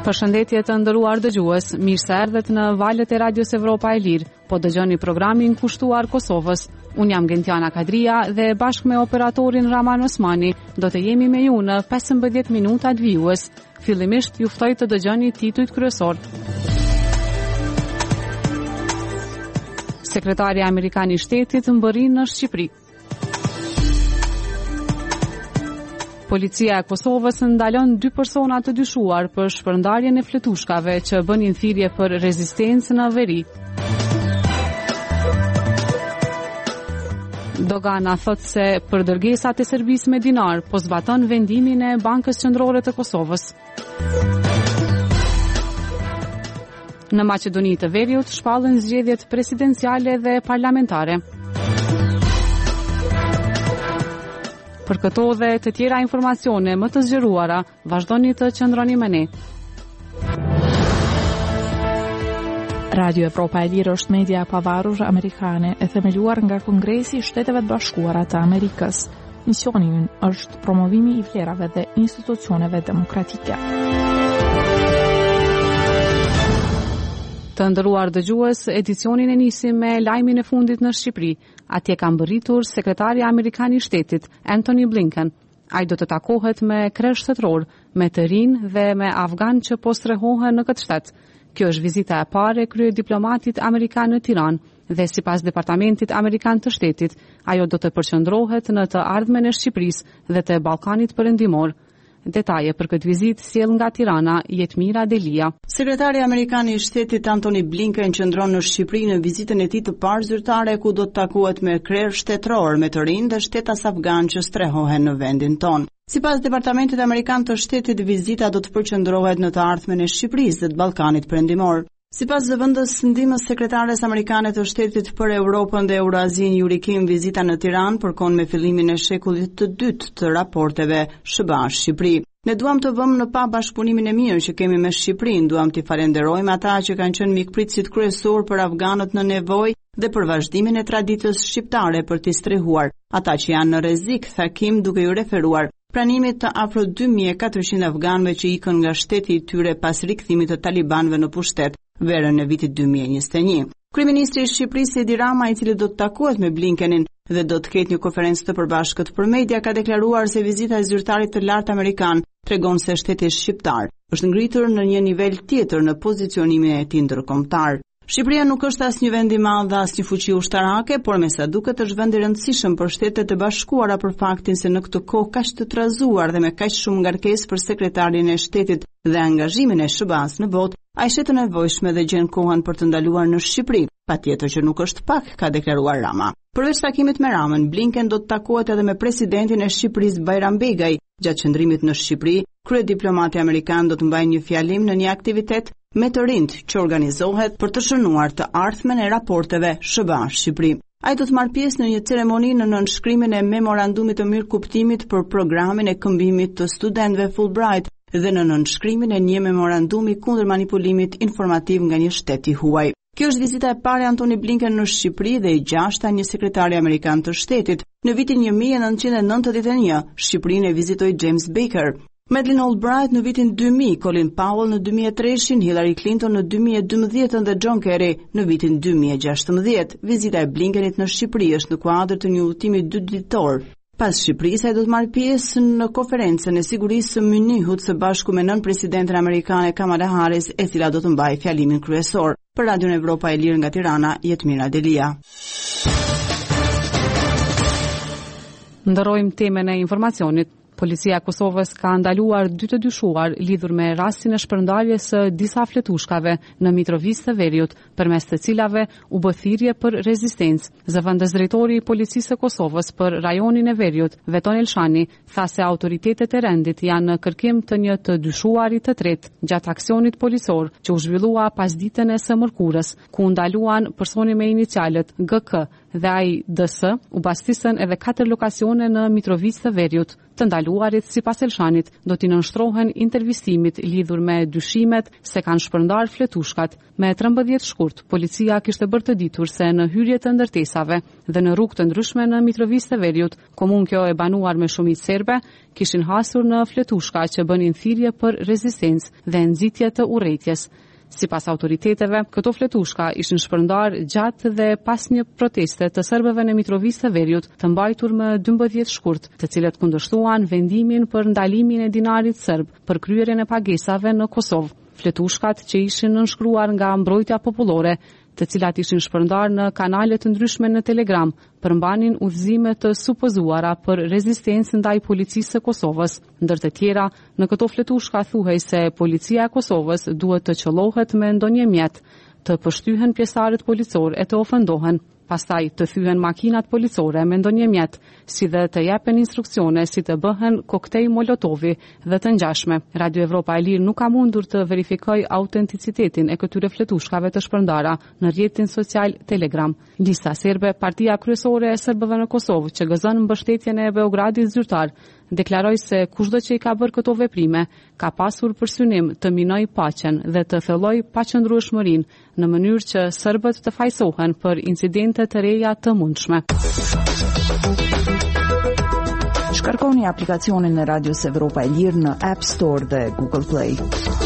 Përshëndetje të nderuar dëgjues, mirë se erdhët në valët e Radios Evropa e Lirë, po dëgjoni programin kushtuar Kosovës. Unë jam Gentiana Kadria dhe bashkë me operatorin Raman Osmani do të jemi me ju në 15 minutat vijues. Fillimisht ju ftoj të dëgjoni titujt kryesor. Sekretari Amerikan i Shtetit mbërrin në Shqipëri. Policia e Kosovës ndalon 2 persona të dyshuar për shpërndarjen e fletushkave që bënin thirrje për rezistencë në veri. Dogana thot se për dërgesat e Serbisë me dinar po zbaton vendimin e Bankës Qendrore të Kosovës. Në Maqedoni të Veriut shpallën zgjedhjet presidenciale dhe parlamentare. Për këto dhe të tjera informacione më të zgjeruara, vazhdoni të qëndroni me ne. Radio Evropa e Lirë është media e pavarur amerikane e themeluar nga Kongresi i Shteteve të Bashkuara të Amerikës. Misioni i ynë është promovimi i vlerave dhe institucioneve demokratike. Të nderuar dëgjues, edicionin e nisim me lajmin e fundit në Shqipëri. Atje ka mbërritur sekretari Amerikan i Shtetit, Antony Blinken. Ai do të takohet me kresh shtetëror, me të rinj dhe me afgan që po strehohen në këtë shtet. Kjo është vizita e parë e kryediplomatit amerikan në Tiranë dhe sipas Departamentit Amerikan të Shtetit, ajo do të përqendrohet në të ardhmen e Shqipërisë dhe të Ballkanit Perëndimor. Detaje për këtë vizitë sjell nga Tirana Jetmira Delia. Sekretari Amerikan i Shtetit Antony Blinken qëndron në Shqipëri në vizitën e tij të parë zyrtare ku do të takohet me krerë shtetëror, me të rinj dhe shtetas afgan që strehohen në vendin tonë. Sipas Departamentit Amerikan të Shtetit, vizita do të përqendrohet në të ardhmen e Shqipërisë dhe të Ballkanit Perëndimor. Sipas zëvendës ndihmës sekretares amerikane të Shtetit për Europën dhe Eurazinë, Yuri Kim, vizita në Tiranë përkon me fillimin e shekullit të dytë të raporteve SBA-Shqipëri. Ne duam të vëmë në pa bashkëpunimin e mirë që kemi me Shqipërinë, duam t'i falenderojmë ata që kanë qenë mikpritësit kryesor për afganët në nevojë dhe për vazhdimin e traditës shqiptare për t'i strehuar ata që janë në rrezik, tha Kim duke u referuar pranimit të afro 2400 afganëve që ikën nga shteti i tyre pas rikthimit të talibanëve në pushtet verën e vitit 2021. Kryeministri i Shqipërisë Edi Rama, i cili do të takohet me Blinkenin dhe do të ketë një konferencë të përbashkët për media, ka deklaruar se vizita e zyrtarit të lartë amerikan tregon se shteti shqiptar është ngritur në një nivel tjetër në pozicionimin e tij ndërkombëtar. Shqipëria nuk është as një vend i madh dhe as një fuqi ushtarake, por me sa duket është vend i rëndësishëm për Shtetet e Bashkuara për faktin se në këtë kohë kaq të trazuar dhe me kaq shumë ngarkesë për sekretarin e shtetit dhe angazhimin e SBA-s në botë, ai shet të nevojshme dhe gjen kohën për të ndaluar në Shqipëri. Patjetër që nuk është pak, ka deklaruar Rama. Përveç takimit me Ramën, Blinken do të takohet edhe me presidentin e Shqipërisë Bajram Begaj. Gjatë qëndrimit në Shqipëri, kryediplomati amerikan do të mbajë një fjalim në një aktivitet me të rinjt që organizohet për të shënuar të ardhmen e raporteve SBA-Shqipëri. Ai do të marrë pjesë në një ceremoni në nënshkrimin e memorandumit të mirëkuptimit për programin e këmbimit të studentëve Fulbright dhe në nënshkrimin e një memorandumi kundër manipulimit informativ nga një shtet i huaj. Kjo është vizita e parë e Antony Blinken në Shqipëri dhe e 6-ta një sekretari amerikan të shtetit. Në vitin 1991, Shqipërinë e vizitoi James Baker, Madeleine Albright në vitin 2000, Colin Powell në 2003, Hillary Clinton në 2012 dhe John Kerry në vitin 2016. Vizita e Blinkenit në Shqipëri është në kuadër të një udhëtimi 2 ditor. Pas Shqipërisë, ai do të marrë pjesë në konferencën e sigurisë së Munihut së bashku me nën-presidenten amerikane Kamala Harris, e cila do të mbajë fjalimin kryesor. Për Radion Evropa e Lirë nga Tirana, Jetmira Delia. Ndërrojmë temën e informacionit. Policia e Kosovës ka ndaluar 2 të dyshuar lidhur me rastin e shpërndarjes së disa fletushkave në Mitrovicë të Veriut, përmes të cilave u bë thirrje për rezistencë. Zëvendës drejtori i Policisë së Kosovës për rajonin e Veriut, Veton Elshani, tha se autoritetet e rendit janë në kërkim të një të dyshuarit të tretë gjatë aksionit policor që u zhvillua pas ditën e së mërkurës, ku ndaluan personi me inicialet GK dhe AIDS u bastisën edhe 4 lokacione në Mitrovicë të Veriut. Të ndaluarit sipas Elshanit do t'i nënshtrohen intervistimit lidhur me dyshimet se kanë shpërndar fletushkat. Me 13 shkurt, policia kishte bërë të ditur se në hyrje të ndërtesave dhe në rrugë të ndryshme në Mitrovicë të Veriut, komunë kjo e banuar me shumicë serbe, kishin hasur në fletushka që bënin thirrje për rezistencë dhe nxitje të urrëties. Sipas autoriteteve, këto fletushka ishin shpërndar gjatë dhe pas një proteste të serbëve në Mitrovicë të Veriut, të mbajtur më 12 shkurt, të cilët kundërshtuan vendimin për ndalimin e dinarit serb për kryerjen e pagesave në Kosovë. Fletushkat që ishin nënshkruar nga Mbrojtja Popullore, të cilat ishin shpërndar në kanale të ndryshme në Telegram, përmbanin udhëzime të supozuara për rezistencë ndaj policisë së Kosovës. Ndër të tjera, në këto fletushka thuhej se policia e Kosovës duhet të qollohet me ndonjë mjet, të pështyhen pjesëtarët policor e të ofendohen, pastaj të thyhen makinat policore me ndonjë mjet, si dhe të jepen instruksione si të bëhen koktej molotovi dhe të ngjashme. Radio Evropa e Lirë nuk ka mundur të verifikojë autenticitetin e këtyre fletushkave të shpërndara në rrjetin social Telegram. Lista serbe, partia kryesore e serbëve në Kosovë, që gëzon mbështetjen e Beogradit zyrtar, deklaroi se kushdo që i ka bërë këto veprime ka pasur për synim të minoj paqen dhe të thelloj paqëndrueshmërinë në mënyrë që serbët të fajsohen për incidente të reja të mundshme. Shkarkoni aplikacionin e Radios Evropa e Lirë në App Store dhe Google Play.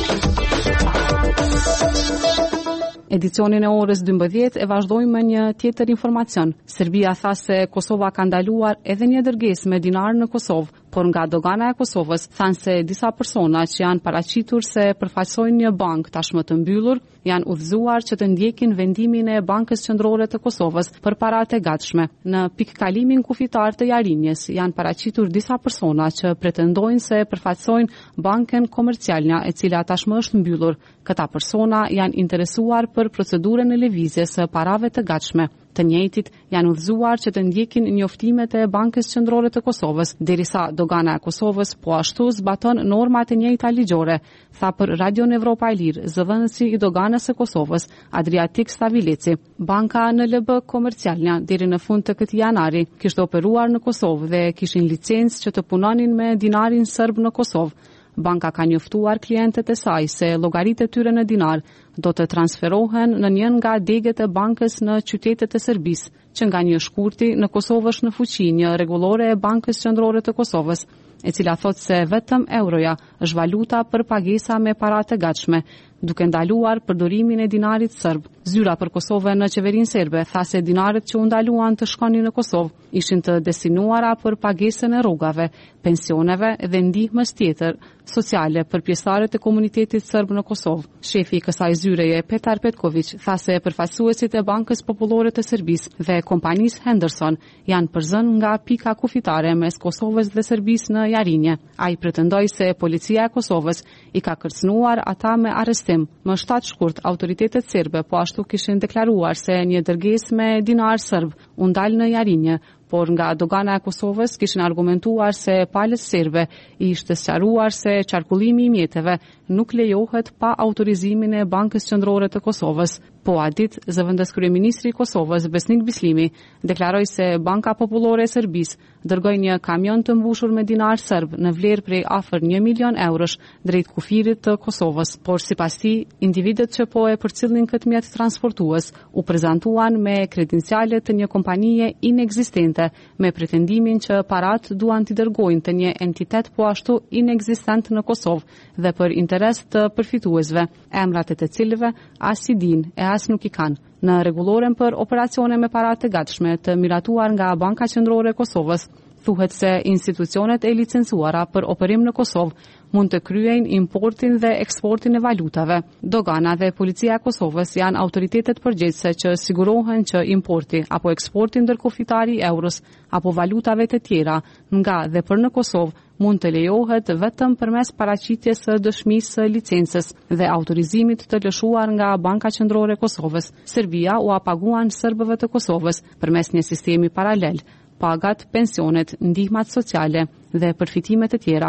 Edicionin e orës 12 e vazhdojmë me një tjetër informacion. Serbia tha se Kosova ka ndaluar edhe një dërgesë me dinar në Kosovë, por nga dogana e Kosovës thanë se disa persona që janë paraqitur se përfaqësojnë një bankë tashmë të mbyllur, janë udhëzuar që të ndjekin vendimin e Bankës Qendrore të Kosovës për paratë e gatshme. Në pikkalimin kufitar të Jarinjes janë paraqitur disa persona që pretendojnë se përfaqësojnë Bankën Komercialna, e cila tashmë është mbyllur. Këta persona janë interesuar për procedurën e lëvizjes së parave të gatshme. Të njëjtit janë udhëzuar që të ndjekin njoftimet e Bankës Qendrore të Kosovës, derisa dogana e Kosovës po ashtu zbaton normat e njëjta ligjore, tha për Radio Evropa e Lirë zëvendësi i doganës së Kosovës, Adriatik Stavileci. Banka NLB Komercialna deri në fund të këtij janari kishte operuar në Kosovë dhe kishin licencë që të punonin me dinarin serb në Kosovë. Banka ka njoftuar klientët e saj se llogaritë e tyre në dinar do të transferohen në një nga degët e bankës në qytetet e Serbisë, që nga një shkurti në Kosovë është në fuqi një rregullore e Bankës Qendrore të Kosovës, e cila thotë se vetëm euroja është valuta për pagesa me para të gatshme, duke ndaluar përdorimin e dinarit serb. Zyra për Kosovën në qeverinë serbe tha se dinaret që u ndaluan të shkonin në Kosovë ishin të destinuara për pagesën e rrugave, pensioneve dhe ndihmës tjetër sociale për pjesëtarët e komunitetit serb në Kosovë. Shefi i kësaj zyreje, Petar Petković, tha se përfaqësuesit e Bankës Popullore të Serbisë dhe kompanisë Henderson janë përzënë nga pika kufitare mes Kosovës dhe Serbisë në Jarinje. Ai pretendoi se policia e Kosovës i ka kërcënuar ata me arrestim. Më 7 shkurt, autoritetet serbe po ashtu kishin deklaruar se një dërgesë me dinar serb u ndal në Jarinje, por nga dogana e Kosovës kishin argumentuar se palës serbe i ishte sqaruar se qarkullimi i mjeteve nuk lejohet pa autorizimin e Bankës Qendrore të Kosovës. Po a ditë, zëvendës kryeministri i Kosovës, Besnik Bislimi, deklaroi se Banka Popullore e Serbisë dërgoi një kamion të mbushur me dinar serb në vlerë prej afër 1 milion eurosh drejt kufirit të Kosovës. Por sipas tij, individët që po e përcjellnin këtë mjet transportues u prezantuan me kredenciale të një kompanie inekzistente, me pretendimin që parat duan t'i dërgojnë të një entitet po ashtu inekzistent në Kosovë dhe për interes të përfituesve, emrat e të cilëve as i din e as nuk i kanë. Në rregulloren për operacione me para të gatshme të miratuar nga Banka Qendrore e Kosovës, thuhet se institucionet e licencuara për operim në Kosovë mund të kryejnë importin dhe eksportin e valutave. Dogana dhe policia e Kosovës janë autoritetet përgjegjëse që sigurohen që importi apo eksporti ndërkufitari i euros apo valutave të tjera nga dhe për në Kosovë mund të lejohet vetëm përmes paraqitjes së dëshmisë së licencës dhe autorizimit të lëshuar nga Banka Qendrore e Kosovës. Serbia u paguan serbëve të Kosovës përmes një sistemi paralel, pagat, pensionet, ndihmat sociale dhe përfitimet e tjera.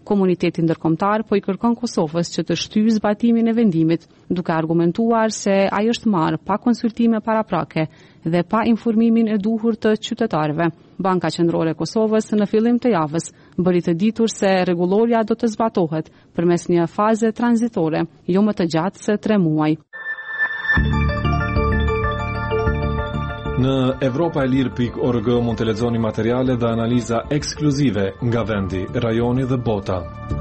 Komuniteti ndërkombëtar po i kërkon Kosovës që të shtyjë zbatimin e vendimit, duke argumentuar se ai është marrë pa konsultime paraprake dhe pa informimin e duhur të qytetarëve. Banka Qendrore e Kosovës në fillim të javës bëri të ditur se rregulloria do të zbatohet përmes një faze tranzitore, jo më të gjatë se 3 muaj. Në evropaelir.org mund të lexoni materiale dhe analiza ekskluzive nga vendi, rajoni dhe bota.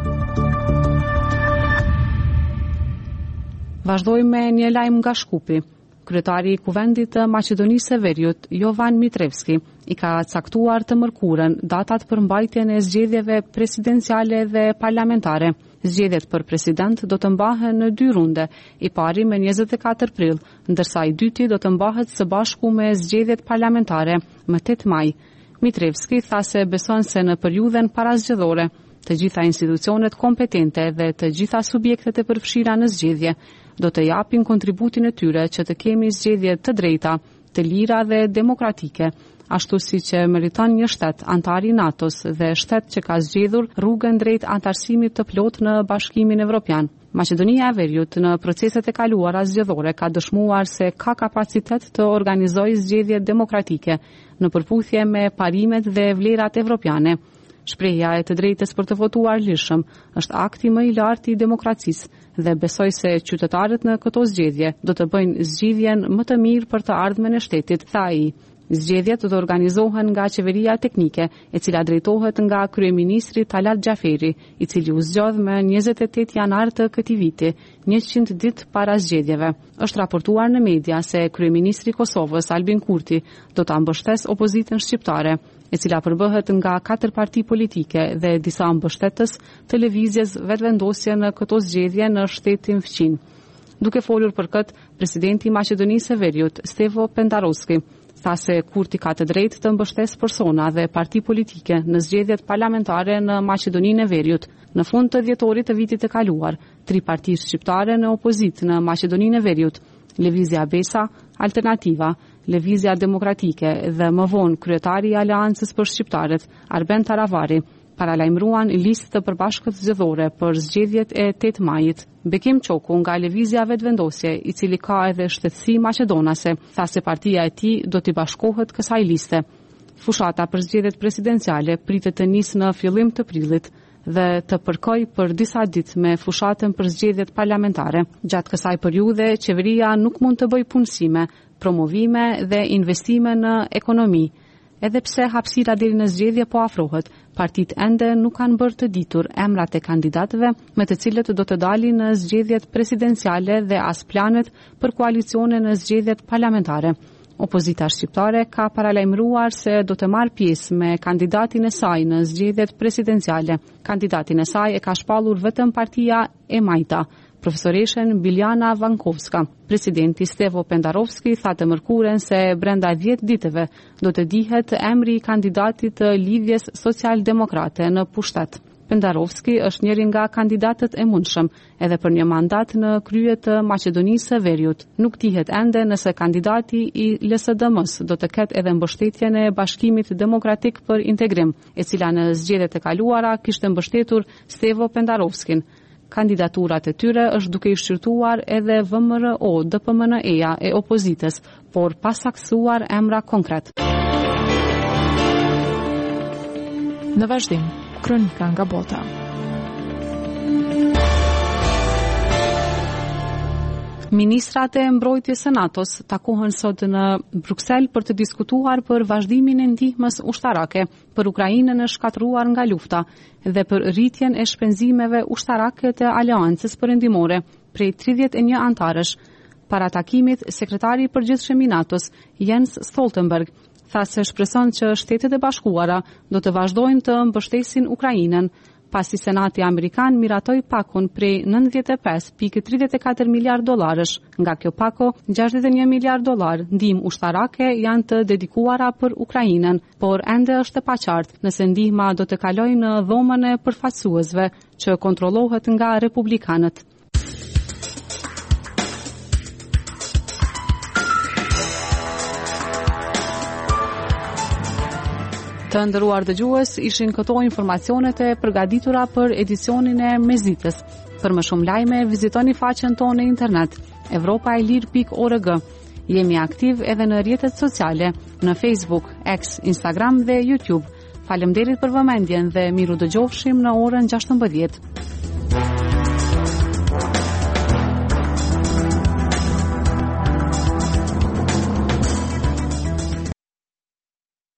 Vazhdojmë me një lajm nga Shkupi. Kryetari i Kuvendit të Maqedonisë së Veriut, Jovan Mitrevski, i ka caktuar të mërkurën datat për mbajtjen e zgjedhjeve presidenciale dhe parlamentare. Zgjedhjet për president do të mbahen në 2 runde, i pari me 24 prill, ndërsa i dyti do të mbahet së bashku me zgjedhjet parlamentare më 8 maj. Mitrevski tha se beson se në periudhën parazgjedhore të gjitha institucionet kompetente dhe të gjitha subjektet e përfshira në zgjedhje do të japin kontributin e tyre që të kemi zgjedhje të drejta, të lira dhe demokratike, ashtu si që meriton një shtet antar i NATO-s dhe shtet që ka zgjedhur rrugën drejt antarësimit të plot në Bashkimin Evropian. Maqedonia e Veriut në proceset e kaluara zgjedhore ka dëshmuar se ka kapacitet të organizojë zgjedhje demokratike në përputhje me parimet dhe vlerat evropiane. Shprehja e të drejtës për të votuar lirshëm është akti më i lartë i demokracisë dhe besoj se qytetarët në këto zgjedhje do të bëjnë zgjidhjen më të mirë për të ardhmen e shtetit, tha ai. Zgjedhjet do të organizohen nga qeveria teknike, e cila drejtohet nga kryeministri Talat Xhaferi, i cili u zgjodh më 28 janar të këtij viti, 100 ditë para zgjedhjeve. Është raportuar në media se kryeministri i Kosovës Albin Kurti do ta mbështesë opozitën shqiptare, e cila përbëhet nga 4 parti politike dhe disa mbështetës të lëvizjes vetvendosje në këto zgjedhje në shtetin fqin. Duke folur për këtë, presidenti i Maqedonisë së Veriut, Stevo Pendarovski, tha se Kurti ka të drejtë të mbështesë persona dhe parti politike në zgjedhjet parlamentare në Maqedoninë e Veriut. Në fund të dhjetorit të vitit të kaluar, 3 parti shqiptare në opozitë në Maqedoninë e Veriut, Lëvizja Besa, Alternativa, Lëvizja Demokratike dhe më vonë kryetari i Aleancës për Shqiptarët, Arben Taravari, paralajmëruan listë të përbashkët zgjedhore për zgjedhjet e 8 majit. Bekim Çoku nga Lëvizja Vetvendosje, i cili ka edhe shtetësi maqedonase, tha se partia e tij do t'i bashkohet kësaj liste. Fushata për zgjedhjet presidenciale pritet të nisë në fillim të prillit dhe të përkoj për disa ditë me fushatën për zgjedhjet parlamentare. Gjatë kësaj periudhe, qeveria nuk mund të bëjë punësime, promovime dhe investime në ekonomi. Edhe pse hapësira deri në zgjedhje po afrohet, partitë ende nuk kanë bërë të ditur emrat e kandidatëve me të cilët do të dalin në zgjedhjet presidenciale dhe as planet për koalicione në zgjedhjet parlamentare. Opozita shqiptare ka paralajmëruar se do të marrë pjesë me kandidatin e saj në zgjedhjet presidenciale. Kandidatin e saj e ka shpallur vetëm partia e Majta, profesoreshen Biljana Vankovska. Presidenti Stevo Pendarovski tha të mërkuren se brenda 10 ditëve do të dihet emri i kandidatit të lidhjes social-demokrate në pushtet. Pendarovski është njëri nga kandidatët e mundshëm edhe për një mandat në krye të Maqedonisë së Veriut. Nuk dihet ende nëse kandidati i LSDM-s do të ketë edhe mbështetjen e Bashkimit Demokratik për Integrim, e cila në zgjedhjet e kaluara kishte mbështetur Stevo Pendarovskin. Kandidaturat e tyre është duke i shqyrtuar edhe VMRO DPMNE-ja e opozitës, por pa saktuar emra konkret. Në vazhdim, kronika nga bota. Ministrat e mbrojtjes së NATO-s takohen sot në Bruksel për të diskutuar për vazhdimin e ndihmës ushtarake për Ukrainën e shkatëruar nga lufta dhe për rritjen e shpenzimeve ushtarake të Aleancës Perëndimore prej 31 antarësh. Para takimit, sekretari i përgjithshëm i NATO-s, Jens Stoltenberg, tha se shpreson që Shtetet e Bashkuara do të vazhdojnë të mbështesin Ukrainën, pasi Senati Amerikan miratoi pakon prej 95.34 miliard dollarësh. Nga kjo pako, 61 miliard dollar ndihmë ushtarake janë të dedikuara për Ukrainën, por ende është e paqartë nëse ndihma do të kalojë në dhomën e përfaqësuesve që kontrollohet nga republikanët. Të nderuar dëgjues, ishin këto informacionet e përgatitura për edicionin e Mezitës. Për më shumë lajme, vizitoni faqen tonë në internet europaelir.org. Jemi aktiv edhe në rrjetet sociale, në Facebook, X, Instagram dhe YouTube. Faleminderit për vëmendjen dhe miru dëgjofshim në orën 16.